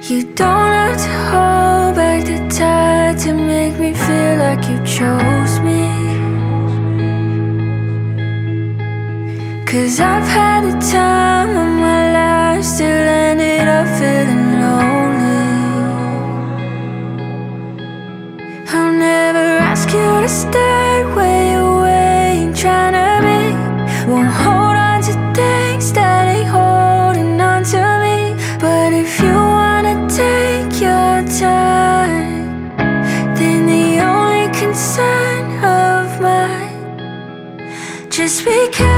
You don't have to hold back the tide to make me feel like you chose me. 'Cause I've had the time of my life, still ended up feeling lonely. I'll never ask you to stay where you ain't trying to be. Won't hold on to things that ain't holding on to me. But if you wanna take your time, then the only concern of mine, just be careful.